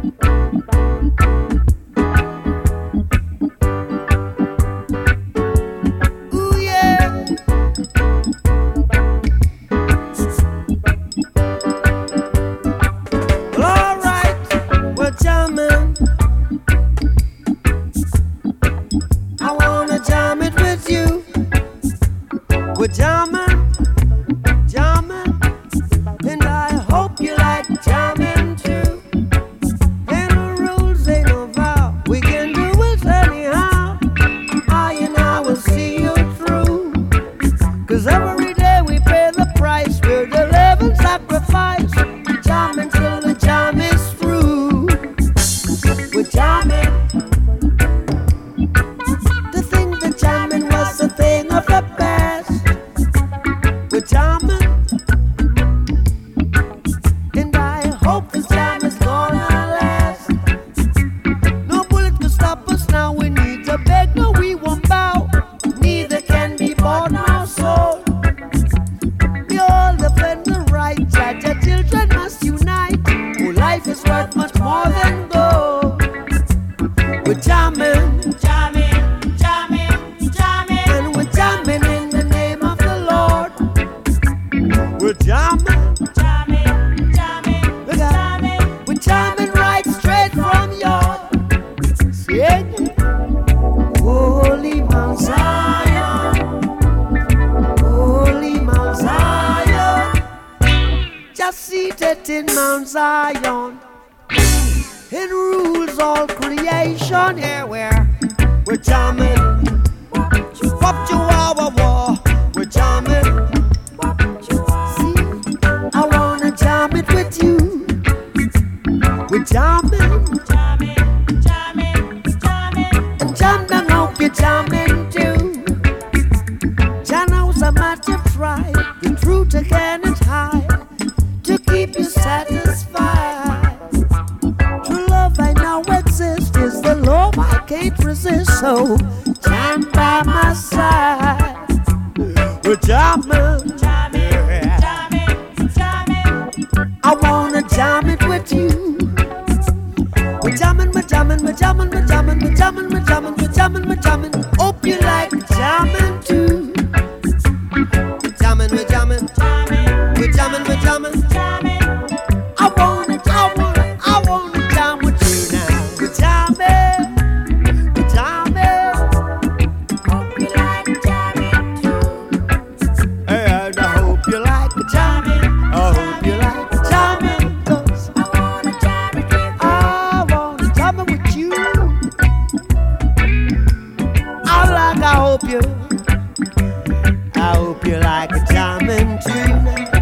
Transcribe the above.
We're jamming, jamming, and I hope you like jamming too. Ain't no rules, ain't no vow, we can do it anyhow. I and I will see you through, 'cause every day we pay the price, we're the living sacrifice. Jamming till the jam is through. We're jamming. To think that jamming was a thing of the past. We're jamming, and I hope this jam is gonna last. No bullet can stop us now. We need to beg, no, we won't bow. Neither can be bought nor sold. We all defend the right. Judge, children must unite. Oh, life is worth much more than gold. We're jamming, jamming, jamming, jamming, and we're jamming in the name of the Lord. We're jamming, jamming, jamming, jamming. We're jamming right straight from your sing. Holy Mount Zion, Holy Mount Zion, just seated in Mount Zion. It rules all creation. Yeah, we're jamming. Wop chihuahua, we're jamming. See, I wanna jam it with you. We're jamming, jamming, jamming, jamming. And jam down, hope you're jamming too. Jano's a matter of pride. The truth I cannot hide to keep you satisfied. True love I know exists is the love I can't resist. So jam by my side. We're jamming, jamming, jamming, jamming. I wanna jam it with you. We're jamming, we're jamming, we're jamming, we're jamming, we're jamming, we're jamming, we're jamming, we're jamming. Hope you like jamming too. We're jamming, we're jamming, we're jamming, we're jamming, jamming. I wanna jam with you now. We're jamming, we're jamming. Hope you like jamming too. And I hope you like jamming. I hope you like jamming, 'cause I wanna jam it with you. I wanna jam it with you. I hope you like jamming too now.